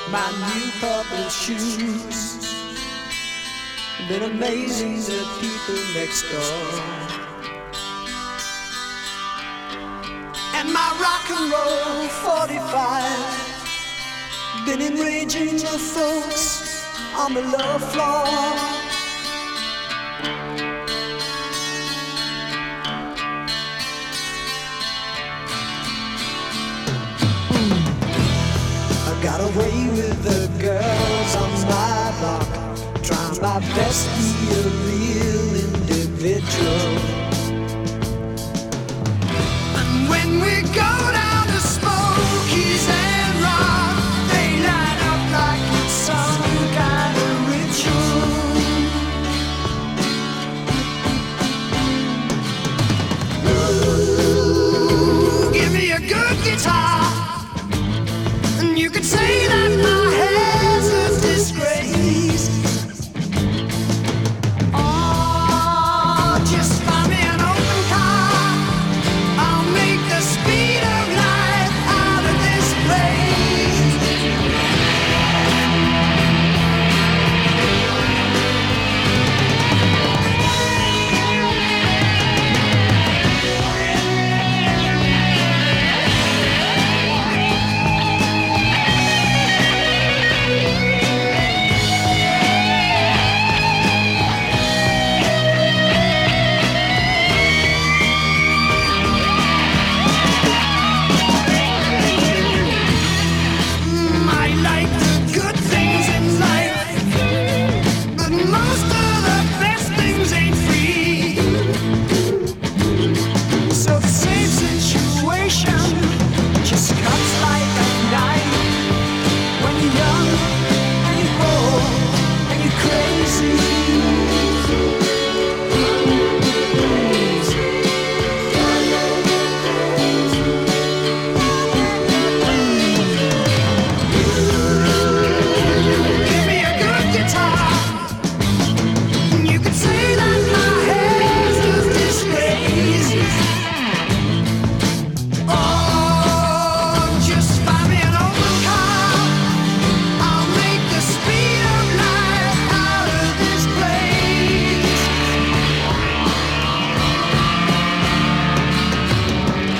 my new purple shoes. Been amazing the people next door. And my rock and roll 45 been enraging the folks on the lower floor. I got away with the girls on my block, trying my best to be a real individual.